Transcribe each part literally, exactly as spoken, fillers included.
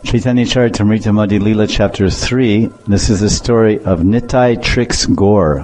Chaitanya Charitamrita Madhya Leela chapter three. This is the story of Nitai Trix Gaur.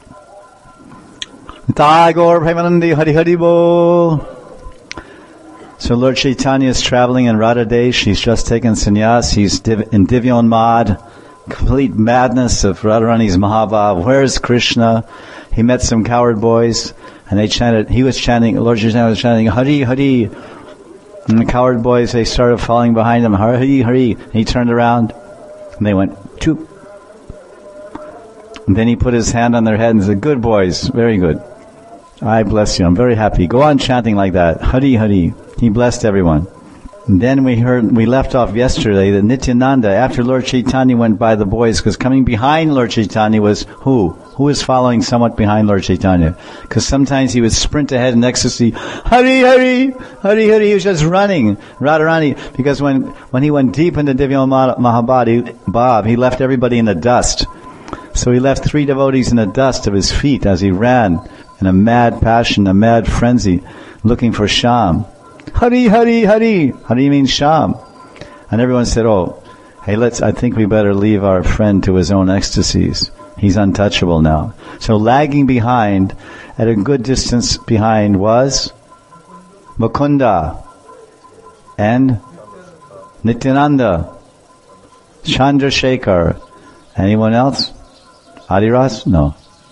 Nitai Gaur Premanandi Hari Hari Bol. So Lord Chaitanya is traveling in Radha Desh. He's just taken sannyas. He's div- in Divyon Mad. Complete madness of Radharani's Mahabhav. Where's Krishna? He met some coward boys and they chanted, he was chanting, Lord Chaitanya was chanting, Hari Hari. And the coward boys, they started falling behind him, Hari Hari. And he turned around and they went, choop. And then he put his hand on their head and said, good boys, very good. I bless you, I'm very happy. Go on chanting like that, Hari Hari. He blessed everyone. And then we heard, we left off yesterday that Nityananda, after Lord Chaitanya went by the boys, because coming behind Lord Chaitanya was who? Who was following somewhat behind Lord Chaitanya? Because sometimes he would sprint ahead in ecstasy, Hari Hari, Hari Hari, he was just running, Radharani, because when, when he went deep into Divya Mahabhav, he left everybody in the dust. So he left three devotees in the dust of his feet as he ran in a mad passion, a mad frenzy, looking for Sham. Hari, Hari, Hari. Hari means Sham. And everyone said, oh, hey, let's, I think we better leave our friend to his own ecstasies. He's untouchable now. So lagging behind, at a good distance behind, was Mukunda and Nityananda, Chandrasekhar. Anyone else? Adiras? No.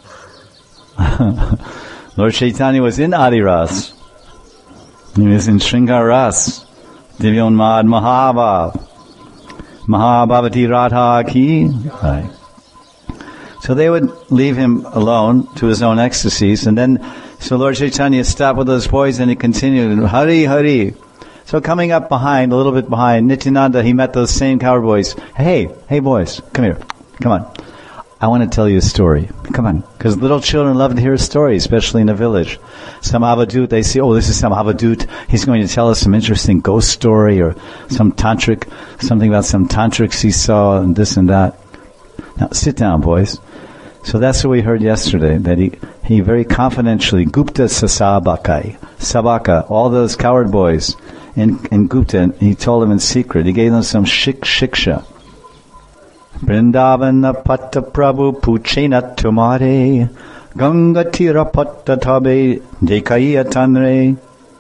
Lord Chaitanya was in Adiras. He was in Shringar Ras, Divyon Mad Mahabhav, Mahabhavati Radha ki. Right. So they would leave him alone to his own ecstasies, and then, so Lord Chaitanya stopped with those boys and he continued, Hari Hari. So coming up behind, a little bit behind, Nityananda, he met those same coward boys. Hey, hey boys, come here, come on. I want to tell you a story. Come on. Because little children love to hear a story, especially in a village. Some avadut, they say, oh, this is some avadut. He's going to tell us some interesting ghost story or some tantric, something about some tantrics he saw and this and that. Now, sit down, boys. So that's what we heard yesterday, that he, he very confidentially, Gupta Sasabakai, Sabaka, all those coward boys in, in Gupta, he told them in secret, he gave them some shik shiksha. Vrindavana patta prabhu puchena tumare Ganga tira patta tabe dekaiya tanre.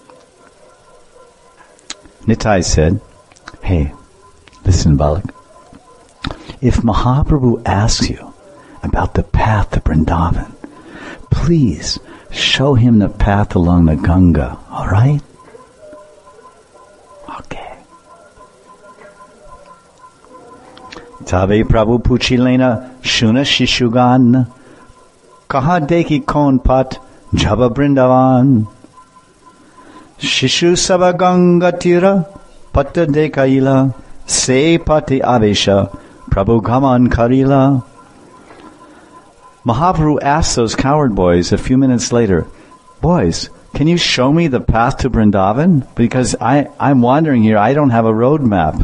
Nitai said, hey, listen, Balak. If Mahaprabhu asks you about the path to Vrindavan, please show him the path along the Ganga, all right? Okay. Tabe Prabhu Puchilena Shuna Shishugan Kaha Deki Kon Pat Jaba Brindavan Shishu Saba Ganga Tira Patta Dekaila Se Pati Avesha Prabhu Gaman Karila. Mahaprabhu asked those coward boys a few minutes later, boys, can you show me the path to Vrindavan? Because I, I'm wandering here, I don't have a road map.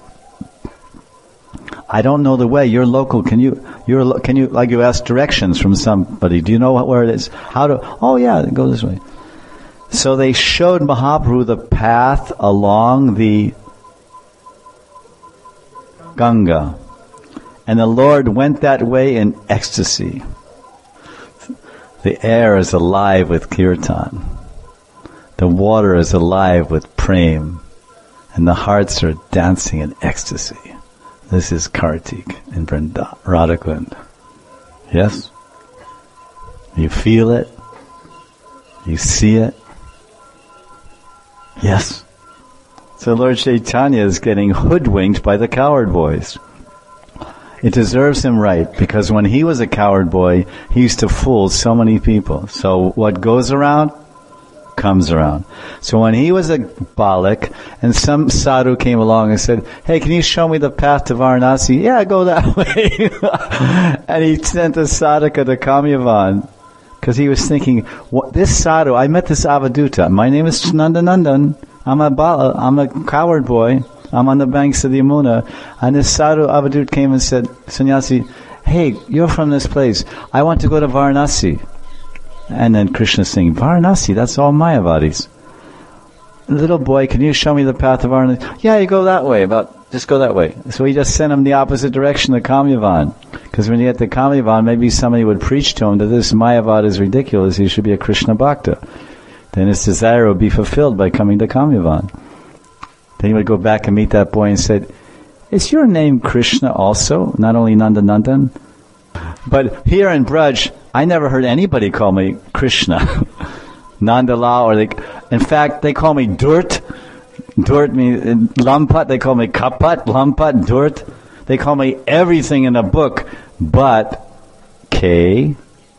I don't know the way. You're local. Can you, you're, can you, like you ask directions from somebody. Do you know where it is? How to, oh yeah, go this way. So they showed Mahaprabhu the path along the Ganga. And the Lord went that way in ecstasy. The air is alive with kirtan. The water is alive with prem. And the hearts are dancing in ecstasy. This is Kartik in Vrindavan, Radhakund. Yes? You feel it? You see it? Yes? So Lord Chaitanya is getting hoodwinked by the coward boys. It deserves him right, because when he was a coward boy, he used to fool so many people. So what goes around, comes around. So when he was a Balak, and some sadhu came along and said, hey, can you show me the path to Varanasi? Yeah, go that way. And he sent a sadhaka to Kamyavan, because he was thinking, what, this sadhu, I met this avaduta. My name is Nandanandan. I'm a Bala, I'm a coward boy. I'm on the banks of the Yamuna. And this sadhu avadut came and said, Sannyasi, hey, you're from this place. I want to go to Varanasi. And then Krishna saying, Varanasi, that's all Mayavadis. Little boy, can you show me the path of Varanasi? Yeah, you go that way, about Just go that way. So he just sent him the opposite direction to Kamyavan. Because when you get to Kamyavan, maybe somebody would preach to him that this Mayavad is ridiculous, he should be a Krishna Bhakta. Then his desire would be fulfilled by coming to Kamyavan. Then he would go back and meet that boy and said, is your name Krishna also? Not only Nandanandan? But here in Braj, I never heard anybody call me Krishna. Nandalal, or they, in fact, they call me Durt. Durt means Lampat, they call me Kapat, Lampat, Durt. They call me everything in the book but K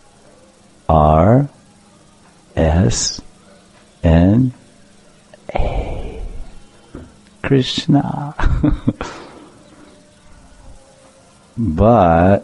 R S N A. Krishna. But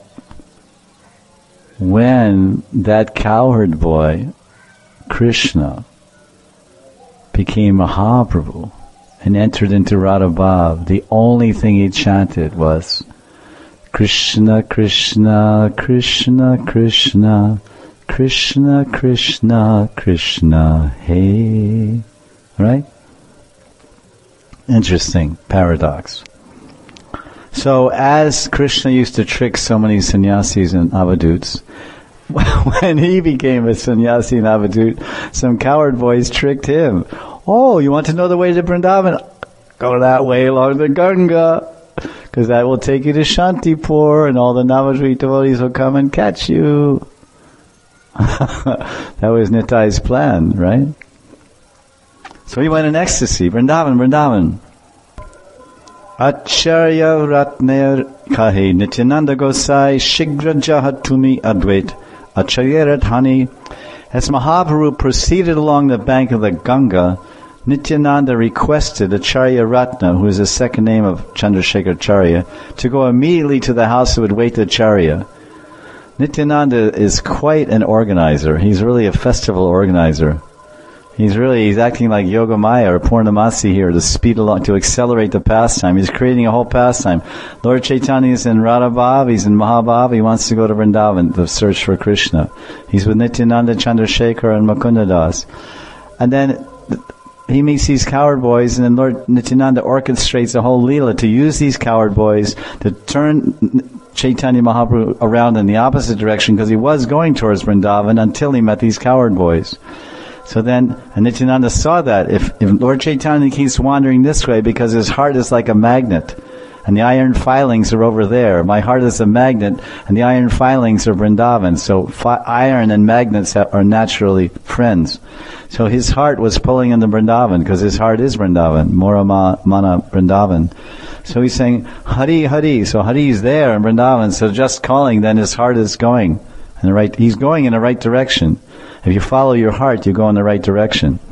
when that cowherd boy, Krishna, became Mahaprabhu and entered into Radha Bhav, the only thing he chanted was Krishna, Krishna, Krishna, Krishna, Krishna, Krishna, Krishna, hey. Right? Interesting paradox. So as Krishna used to trick so many sannyasis and avaduts, when he became a sannyasi and avadut, some coward boys tricked him. Oh, you want to know the way to Vrindavan? Go that way along the Ganga, because that will take you to Shantipur, and all the Navadvip devotees will come and catch you. That was Nitai's plan, right? So he went in ecstasy. Vrindavan, Vrindavan. Acharya Ratner Kahe Nityananda Gosai Shigra Jahatumi Advait Acharya Rathani. As Mahaprabhu proceeded along the bank of the Ganga, Nityananda requested Acharya Ratna, who is the second name of Chandrasekhar Acharya, to go immediately to the house of Advaita Acharya. Nityananda is quite an organizer. He's really a festival organizer. He's really, he's acting like Yogamaya or Purnamasi here to speed along, to accelerate the pastime. He's creating a whole pastime. Lord Chaitanya is in Radha Bhav, he's in Mahabhav, he wants to go to Vrindavan to search for Krishna. He's with Nityananda, Chandrasekhar, and Mukunda Das. And then he meets these coward boys, and then Lord Nityananda orchestrates a whole Leela to use these coward boys to turn Chaitanya Mahaprabhu around in the opposite direction, because he was going towards Vrindavan until he met these coward boys. So then, and Nityananda saw that if, if Lord Chaitanya keeps wandering this way, because his heart is like a magnet, and the iron filings are over there. My heart is a magnet, and the iron filings are Vrindavan. So fi- iron and magnets ha- are naturally friends. So his heart was pulling into Vrindavan, because his heart is Vrindavan, Mora Mana Vrindavan. So he's saying, Hari, Hari. So Hari is there in Vrindavan, so just calling, then his heart is going in the right, he's going in the right direction. If you follow your heart, you go in the right direction.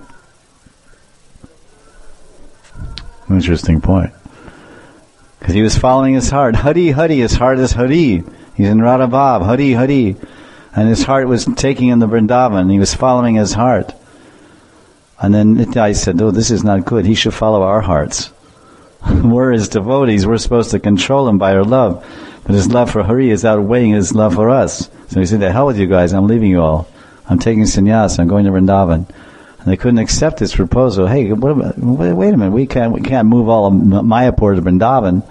Interesting point. Because he was following his heart. Hari, Hari, his heart is Hari. He's in Radha Bhav, Hari, Hari. And his heart was taking him to Vrindavan. He was following his heart. And then Nitai said, oh, this is not good. He should follow our hearts. We're his devotees. We're supposed to control him by our love. But his love for Hari is outweighing his love for us. So he said, the hell with you guys. I'm leaving you all. I'm taking sannyas. I'm going to Vrindavan. And they couldn't accept this proposal. Hey, what about, wait a minute. We can't, we can't move all of Mayapur to Vrindavan.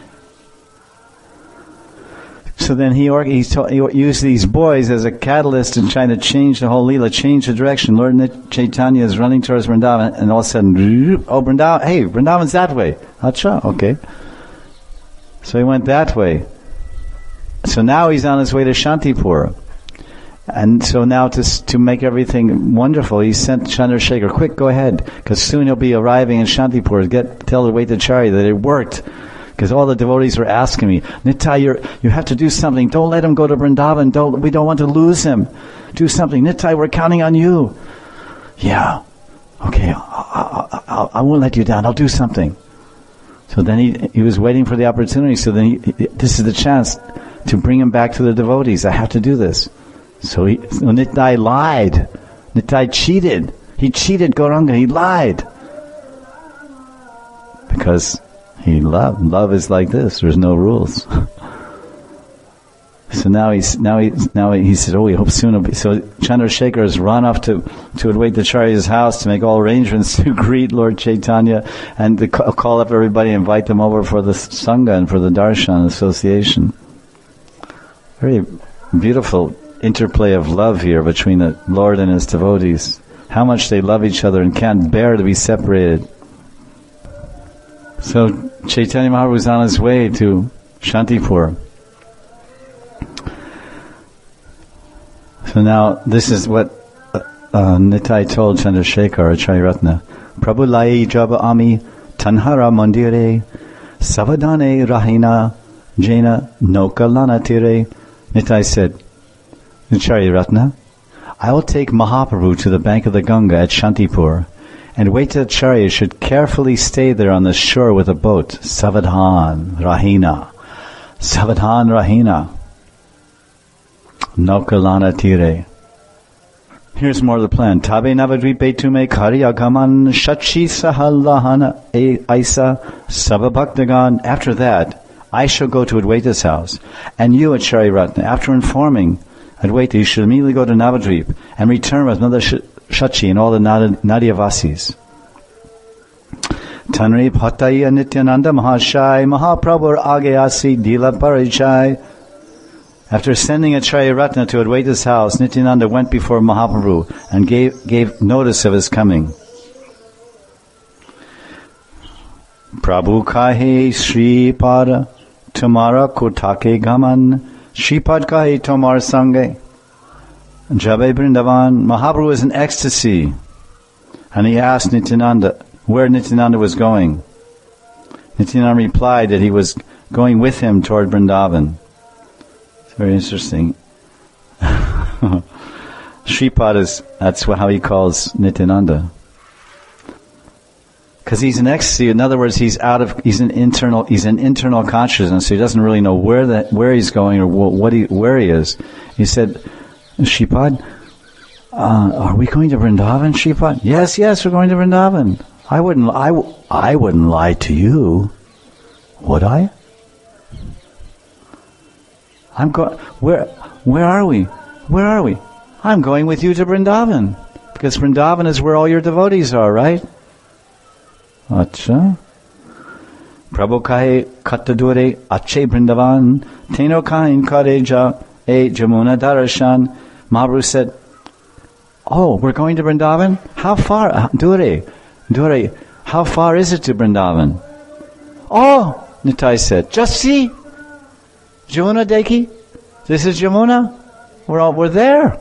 So then he, he, ta- he used these boys as a catalyst in trying to change the whole Leela, change the direction. Lord Chaitanya is running towards Vrindavan, and all of a sudden, oh, Vrindavan, hey, Vrindavan's that way. Acha, okay. So he went that way. So now he's on his way to Shantipur. And so now to to make everything wonderful, he sent Chandrasekhar, quick, go ahead, because soon he'll be arriving in Shantipur. Get tell the Advaita Acharya that it worked, because all the devotees were asking me, Nitai, you're, you have to do something. Don't let him go to Vrindavan. Don't we don't want to lose him. Do something, Nitai. We're counting on you. Yeah, okay. I, I, I, I won't let you down. I'll do something. So then he he was waiting for the opportunity. So then he, this is the chance to bring him back to the devotees. I have to do this. So, he, so Nitai lied. Nitai cheated. He cheated Gauranga. He lied. Because he loved. Love is like this. There's no rules. So So now he's now he now he said, oh, we hope soon. It'll be. So Chandrasekhar has run off to to Advaitacharya's house to make all arrangements to greet Lord Chaitanya and to call up everybody, invite them over for the sangha and for the darshan association. Very beautiful interplay of love here between the Lord and his devotees. How much they love each other and can't bear to be separated. So Chaitanya Mahaprabhu was on his way to Shantipur. So now this is what uh, uh, Nitai told Chandrasekhar Acharya Ratna. Prabhu lai jab ami tanhara mandire savadane rahina jena nokalana tire. Nitai said, Acharya Ratna, I will take Mahaprabhu to the bank of the Ganga at Shantipur, and Vaitacharya should carefully stay there on the shore with a boat. Savadhan rahina. Savadhan rahina. Naukalana tire. Here's more of the plan. Tabe navadvipe tume kari agaman shachi sahallahana aisa sababhaktagan. After that, I shall go to Advaita's house. And you, Acharya Ratna, after informing Advaita, you should immediately go to Navadvip and return with Mother Shachi and all the Nadyavasis. Tanri Bhattaya Nityananda Mahashai Mahaprabhu Agayasi Dila Parichai. After sending Acharya Ratna to Advaita's house, Nityananda went before Mahaprabhu and gave, gave notice of his coming. Prabhu kahe Sri Pada Tumara Kotake Gaman Shripad kahe Tomar Sange Jabe Vrindavan. Mahaprabhu was in ecstasy, and he asked Nityananda where Nityananda was going. Nityananda replied that he was going with him toward Vrindavan. It's very interesting. Shripad is, that's how he calls Nityananda. Because he's in ecstasy. In other words, he's out of, he's an internal, he's an internal consciousness, so he doesn't really know where that, where he's going or what he, where he is. He said, Shripad, uh, are we going to Vrindavan, Shripad? Yes, yes, we're going to Vrindavan. I wouldn't, I, I wouldn't lie to you. Would I? I'm going, where, where are we? Where are we? I'm going with you to Vrindavan. Because Vrindavan is where all your devotees are, right? Acha. Prabhu kahe kattadure ache Vrindavan teno kain kareja e jamuna darashan. Mahaprabhu said, oh, we're going to Vrindavan? How far? Dure. Dure. How far is it to Vrindavan? Oh, Nitai said, just see. Jamuna Deki, this is Jamuna. We're all, we're there.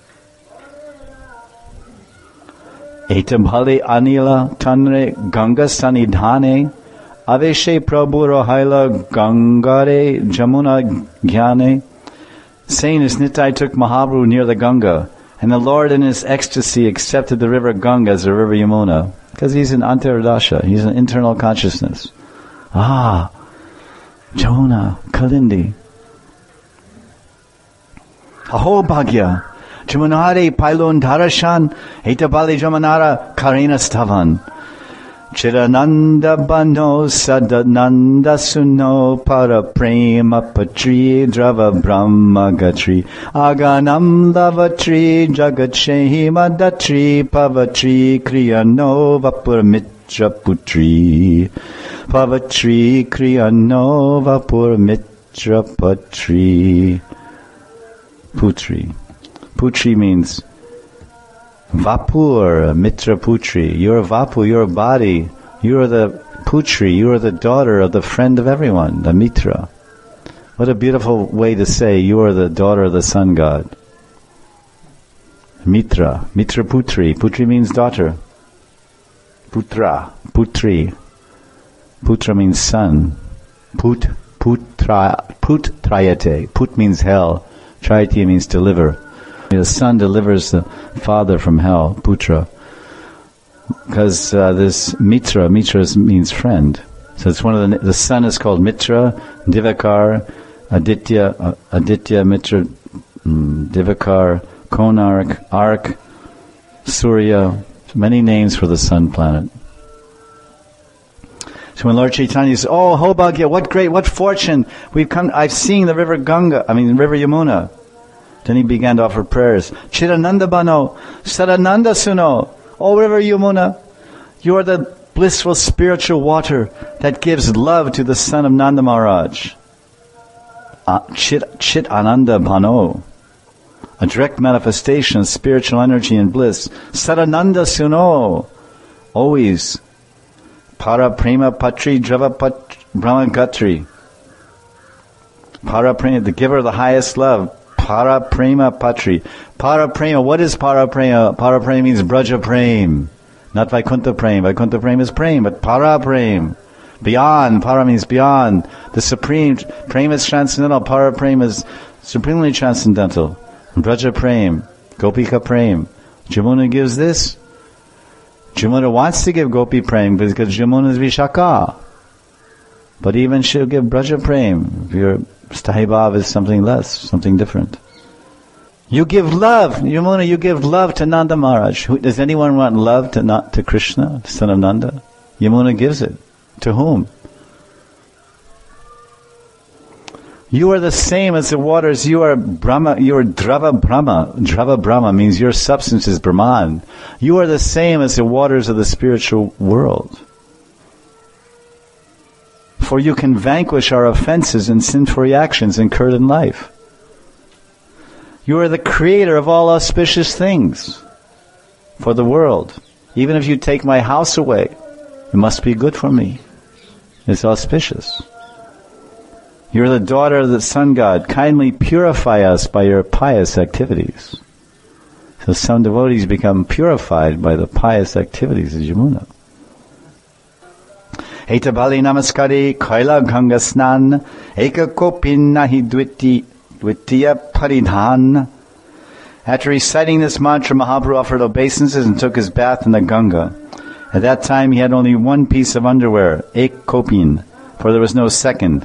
Etambhali Anila Tanre Ganga Sanidhane Aveshe Prabhu Rohaila Gangare Jamuna Gyane. Saying this, Nitai took Mahaprabhu near the Ganga, and the Lord in his ecstasy accepted the river Ganga as the river Yamuna, because he's an Antaradasha, he's an internal consciousness. Ah, Jamuna, Kalindi. Aho Bhagya, Jamunare Pailon Dharashan, Etabali Jamanara Karina Stavan. Chirananda Bano Sadananda Suno Para Prema Patri Drava Brahma Gatri Aganam Lavatri Jagatshehi Madatri Pavatri Kriyano Vapur Mitra Putri Pavatri Kriyano Vapur Mitra Patri. Putri. Putri means Vapur, Mitra Putri. You're Vapu, you're a body. You're the Putri, you're the daughter of the friend of everyone, the Mitra. What a beautiful way to say you are the daughter of the sun god. Mitra, Mitra Putri. Putri means daughter. Putra, Putri. Putra means son. Put, Putra, Putrayate. Put means hell. Trayati means deliver. The son delivers the father from hell, Putra. Because uh, this Mitra, Mitra means friend. So it's one of the, the son is called Mitra, Divakar, Aditya, uh, Aditya, Mitra, um, Divakar, Konark, Ark, Surya, many names for the sun planet. So when Lord Chaitanya says, "Oh, Hobhagya, what great, what fortune! We've come. I've seen the river Ganga. I mean, the river Yamuna." Then he began to offer prayers. Chirananda Bano, Sarananda Suno, O river Yamuna, you are the blissful spiritual water that gives love to the son of Nanda Maharaj. Uh, Chit, Chit Ananda Bano, a direct manifestation of spiritual energy and bliss. Sarananda Suno, always. Para Prema Patri Drava Pat Brahmagatri. Para Prema, the giver of the highest love. Para Prema Patri. Para Prema, what is Para Prema? Para Prema means Braja Prem. Not Vaikuntha Prem. Vaikuntha Prem is Prem, but Para Prem. Beyond. Para means beyond. The supreme. Prem is transcendental. Para Prem is supremely transcendental. Braja Prem. Gopika Prem. Jamuna gives this. Jamuna wants to give Gopi Prem because Jamuna is Vishaka. But even she'll give Braja Prem. If your Stahibhav is something less, something different. You give love, Yamuna, you give love to Nanda Maharaj. Who, does anyone want love to not to Krishna, the son of Nanda? Yamuna gives it. To whom? You are the same as the waters. You are Brahma. You are Drava Brahma. Drava Brahma means your substance is Brahman. You are the same as the waters of the spiritual world. For you can vanquish our offenses and sinful reactions incurred in life. You are the creator of all auspicious things for the world. Even if you take my house away, it must be good for me. It's auspicious. You are the daughter of the sun god. Kindly purify us by your pious activities. So some devotees become purified by the pious activities of Yamuna. Eta Bali Namaskari Kaila Ganga Snan Eka Kopin Nahi Dviti Dvitiya Paridhan. After reciting this mantra, Mahaprabhu offered obeisances and took his bath in the Ganga. At that time he had only one piece of underwear, Ek Kopin, for there was no second.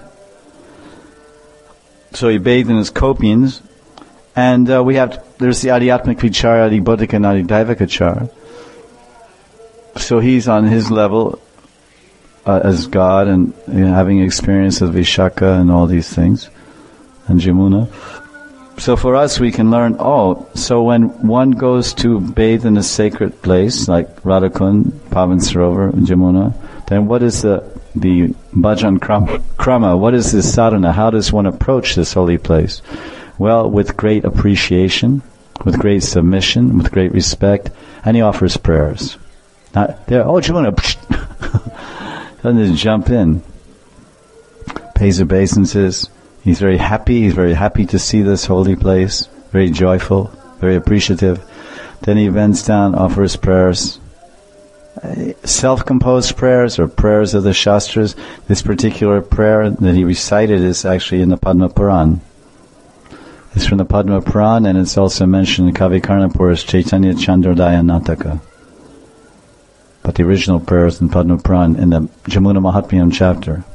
So he bathed in his kopins, and uh, we have, there's the Adhyatmik Vichara, the Bodhika and Adhidevakachara. So he's on his level uh, as God and you know, having experience of Vishaka and all these things, and Jamuna. So for us we can learn, oh, so when one goes to bathe in a sacred place, like Radhakund, Pavan Sarovar, Jamuna, then what is the the bhajan krama? What is this sadhana? How does one approach this holy place? Well, with great appreciation, with great submission, with great respect, and he offers prayers. Not there, oh, Jamuna, doesn't just jump in. Pays obeisances. He's very happy. He's very happy to see this holy place. Very joyful, very appreciative. Then he bends down, offers prayers. Self-composed prayers or prayers of the Shastras. This particular prayer that he recited is actually in the Padma Puran. It's from the Padma Puran, and it's also mentioned in Kavi Karnapura's Chaitanya Chandrodaya Nataka. But the original prayer is in Padma Puran in the Jamuna Mahatmyam chapter.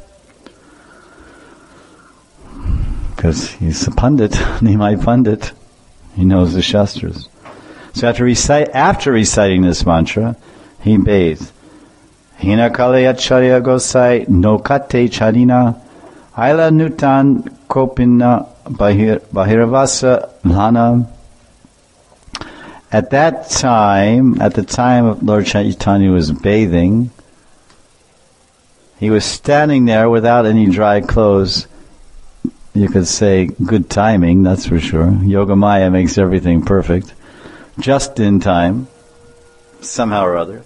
Because he's a Pandit, Nimai Pandit. He knows the Shastras. So after, recite, after reciting this mantra, he bathed. Hina kalaya charya gosai nokate charina aila nutan kopina bahiravasa lana. At that time, at the time of Lord Chaitanya was bathing, he was standing there without any dry clothes. You could say good timing, that's for sure. Yogamaya makes everything perfect. Just in time, somehow or other.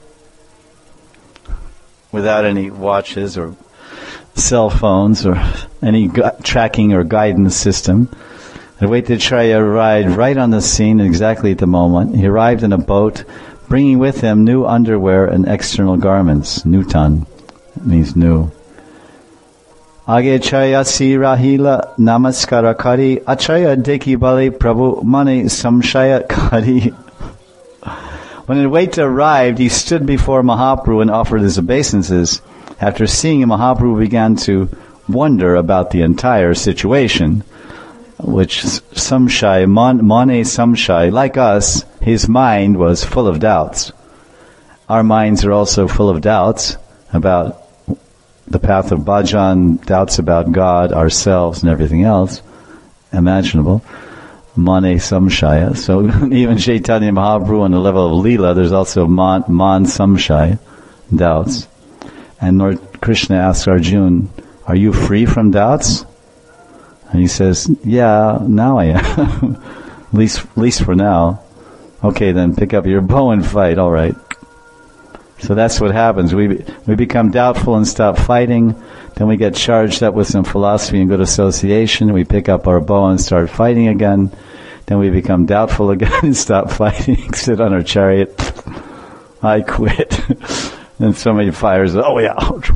Without any watches or cell phones or any gu- tracking or guidance system. Advaitacharya arrived right on the scene exactly at the moment. He arrived in a boat, bringing with him new underwear and external garments. Nutan means new. Agacharya si rahila namaskara kari acharya deki bali prabhu mani samshaya kari. When Advaita arrived, he stood before Mahaprabhu and offered his obeisances. After seeing him, Mahaprabhu began to wonder about the entire situation, which Samshai, Mane Samshai, like us, his mind was full of doubts. Our minds are also full of doubts about the path of bhajan, doubts about God, ourselves, and everything else imaginable. Mane samshaya. So even Chaitanya Mahaprabhu on the level of Leela, there's also man, man samshaya, doubts. And Lord Krishna asks Arjuna, are you free from doubts? And he says, yeah, now I am. at least, at least for now. Okay, then pick up your bow and fight. All right. So that's what happens. We we become doubtful and stop fighting. Then we get charged up with some philosophy and good association. We pick up our bow and start fighting again. Then we become doubtful again and stop fighting. Sit on our chariot. I quit. And somebody fires. Oh yeah.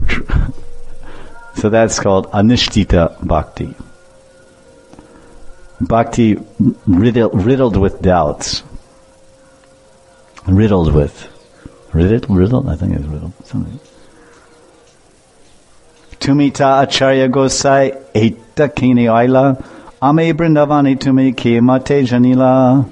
So that's called anishtita bhakti. Bhakti riddled, riddled with doubts. Riddled with. Riddled? Riddled? I think it's riddled. Something. Tumita acharya gosai eta kini aila ame brindavani tumi ki mate janila.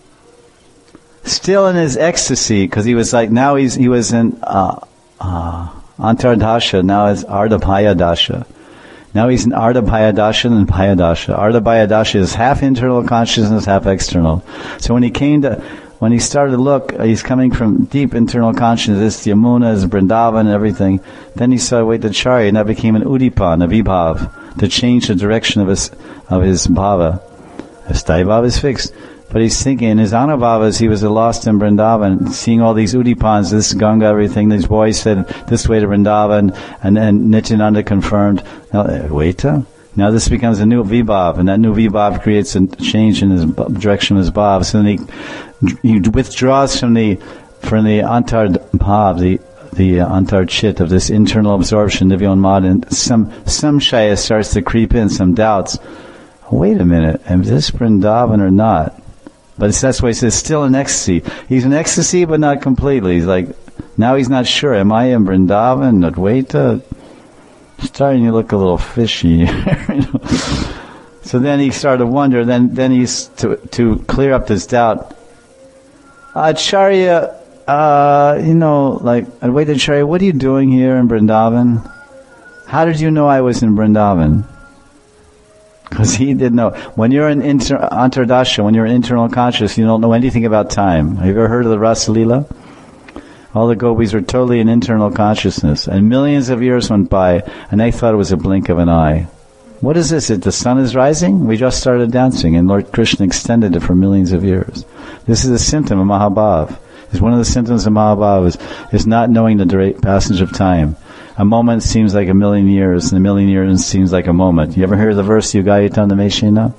Still in his ecstasy, because he was like, now he's, he was in, uh, uh, Antardasha, now it's Ardhabhaya Dasha. Now he's in Ardhabhaya Dasha and Bhaya Dasha. Ardhabhaya Dasha is half internal consciousness, half external. So when he came to, when he started to look, he's coming from deep internal consciousness, Yamuna, is Vrindavan and everything. Then he saw Vaitacharya, and that became an Udipan, a Vibhav, to change the direction of his, of his bhava. His Daibhava is fixed. But he's thinking, in his Anubhavas, he was lost in Vrindavan, seeing all these Udipans, this Ganga, everything. These boys said, this way to Vrindavan, and then Nityananda confirmed, now, wait, now this becomes a new Vibhav, and that new Vibhav creates a change in his direction of his Bhav. So then he, he withdraws from the, from the Antar Bhav, the, the uh, Antar Chit of this internal absorption, Nivyon Mad, and some, some Shaya starts to creep in, some doubts. Wait a minute, is this Vrindavan or not? But that's why he says, still in ecstasy. He's in ecstasy, but not completely. He's like, now he's not sure. Am I in Vrindavan, Advaita? Starting to look a little fishy. You know? So then he started to wonder. Then, then he's to to clear up this doubt. Acharya, uh, you know, like Advaita Acharya, what are you doing here in Vrindavan? How did you know I was in Vrindavan? Because he didn't know. When you're in inter- Antardasha, when you're in internal consciousness, you don't know anything about time. Have you ever heard of the Rasa Leela? All the gopis were totally in internal consciousness. And millions of years went by, and they thought it was a blink of an eye. What is this? If the sun is rising? We just started dancing, and Lord Krishna extended it for millions of years. This is a symptom of Mahabhav. It's one of the symptoms of Mahabhav is, is not knowing the direct passage of time. A moment seems like a million years, and a million years seems like a moment. You ever hear the verse, Yugayatana Meshena?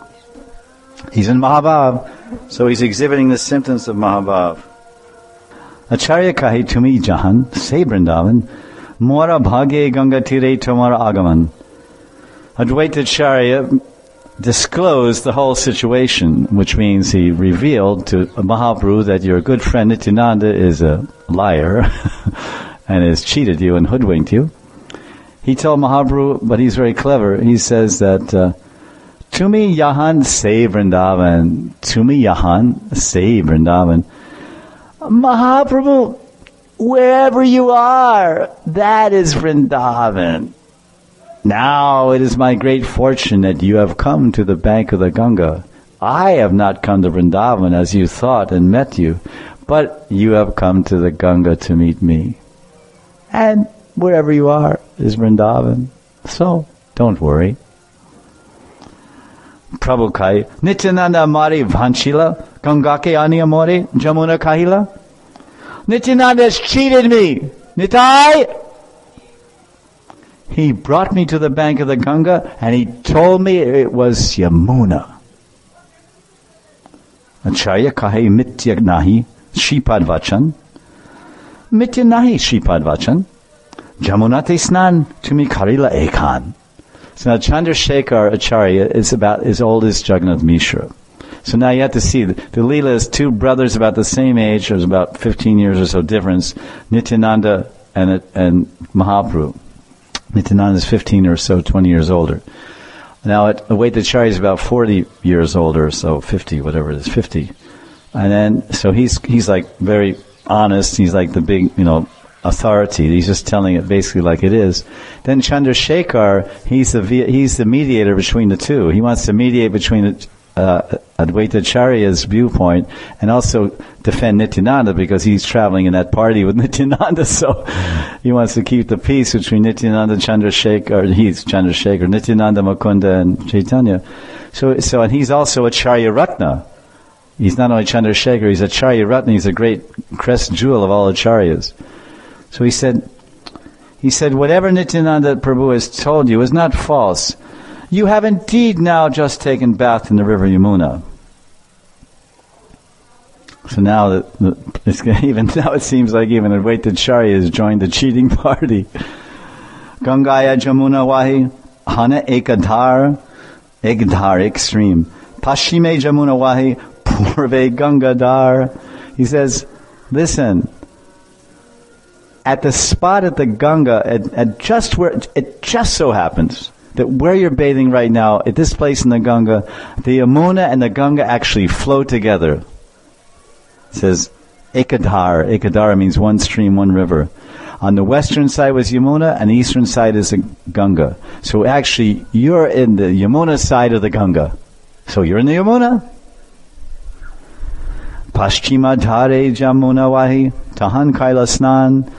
He's in Mahabhav, so he's exhibiting the symptoms of Mahabhav. Acharya kahi tumi jahan, say Vrindavan, mora bhage ganga tire tomara agaman. Advaita Acharya disclosed the whole situation, which means he revealed to Mahaprabhu that your good friend Nityananda is a liar and has cheated you and hoodwinked you. He told Mahaprabhu, but he's very clever, he says that uh, Tumi Yahan say Vrindavan, Tumi Yahan say Vrindavan. Mahaprabhu, wherever you are, that is Vrindavan. Now it is my great fortune that you have come to the bank of the Ganga. I have not come to Vrindavan as you thought and met you, but you have come to the Ganga to meet me. And wherever you are is Vrindavan. So, don't worry. Prabhu Kai, Nityananda Mari Vanchila, Gangake Aniya More, Jamuna Kahila. Nityananda has cheated me. Nitai! He brought me to the bank of the Ganga and he told me it was Yamuna. Acharya kahe mitya nahi shipad vachan. Mitya nahi shipad vachan. Jamunate snan tumi karila ekan. So now Chandrasekhar Acharya is about as old as Jagannath Mishra. So now you have to see, the, the Leela is two brothers about the same age, there's about fifteen years or so difference, Nityananda and, and Mahaprabhu. Nityananda is fifteen or so, twenty years older. Now, at Advaita Acharya is about forty years older, so fifty, whatever it is, fifty. And then, so he's he's like very honest. He's like the big, you know, authority. He's just telling it basically like it is. Then Chandrasekhar, he's the he's the mediator between the two. He wants to mediate between uh, Advaita Acharya's viewpoint and also defend Nityananda because he's traveling in that party with Nityananda. So he wants to keep the peace between Nityananda, Chandrasekhar, he's Chandrasekhar, Nityananda, Mukunda, and Chaitanya. So, so and he's also Acharya Ratna. He's not only Chandrasekhar, he's Acharya Ratna. He's a great crest jewel of all Acharyas. So he said, he said, whatever Nityananda Prabhu has told you is not false. You have indeed now just taken bath in the river Yamuna. So now, the, the, it's even now it seems like even Advaita Acharya has joined the cheating party. Gangaya Jamuna Wahi, Hana Ekadhar, Ekadhar, extreme. Pashime Jamuna Wahi, Purve Gangadhar. He says, listen, at the spot at the Ganga, at, at just where, it just so happens that where you're bathing right now, at this place in the Ganga, the Yamuna and the Ganga actually flow together. It says, Ekadhar. Ekadhar means one stream, one river. On the western side was Yamuna, and the eastern side is the Ganga. So actually, you're in the Yamuna side of the Ganga. So you're in the Yamuna? Paschima dhare Jamuna Wahi, Tahan Kaila Snan,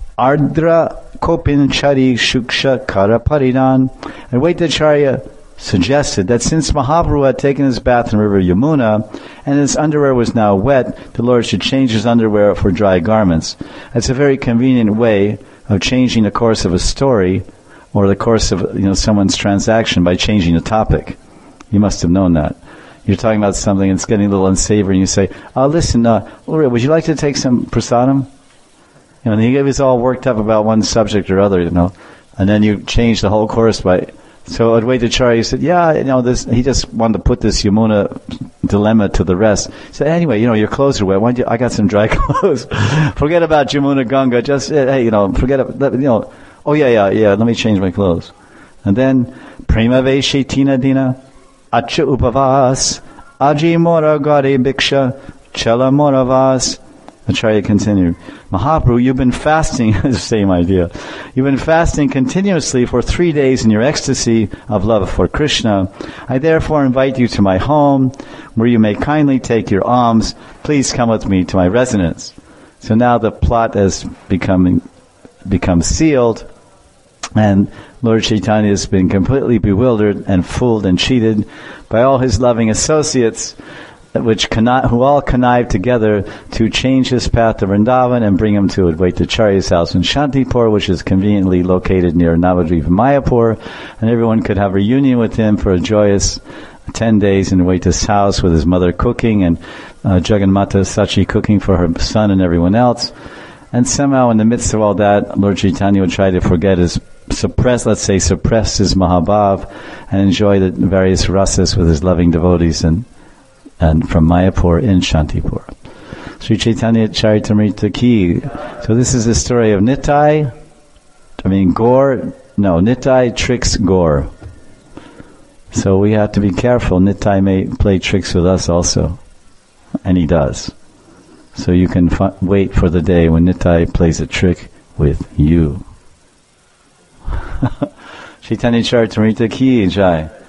Ardra Kopin Chari Shuksha Kara Paridan. And Advaita Acharya suggested that since Mahaprabhu had taken his bath in the river Yamuna and his underwear was now wet, the Lord should change his underwear for dry garments. That's a very convenient way of changing the course of a story or the course of you know someone's transaction by changing the topic. You must have known that. You're talking about something and it's getting a little unsavory and you say, oh listen, uh, would you like to take some prasadam? You know, and he gets all worked up about one subject or other, you know, and then you change the whole course by. So Advaita Acharya said, yeah, you know, this. He just wanted to put this Yamuna dilemma to the rest. He said, anyway, you know, your clothes are wet. Why don't you, I got some dry clothes. Forget about Yamuna Ganga. Just hey, you know, forget it. You know, oh yeah, yeah, yeah. Let me change my clothes. And then Prema Veshi Tina Dina Acha Upavas Aji Mora Gari Bhiksha Chela Moravas. Acharya continued, Mahaprabhu, you've been fasting, the same idea, you've been fasting continuously for three days in your ecstasy of love for Krishna. I therefore invite you to my home, where you may kindly take your alms. Please come with me to my residence. So now the plot has become, become sealed, and Lord Chaitanya has been completely bewildered and fooled and cheated by all his loving associates, which connive, who all connive together to change his path to Vrindavan and bring him to Advaita Acharya's house in Shantipur, which is conveniently located near Navadvipa Mayapur, and everyone could have a reunion with him for a joyous ten days in Advaita's house with his mother cooking and uh, Jagannatha Sachi cooking for her son and everyone else. And somehow in the midst of all that, Lord Chaitanya would try to forget his suppress, let's say suppress his Mahabhav and enjoy the various rasas with his loving devotees and and from Mayapur in Shantipur. Sri Chaitanya Charitamrita Ki. So this is the story of Nitai, I mean Gaur, no, Nitai tricks Gaur. So we have to be careful. Nitai may play tricks with us also. And he does. So you can f- wait for the day when Nitai plays a trick with you. Chaitanya Charitamrita Ki Jai.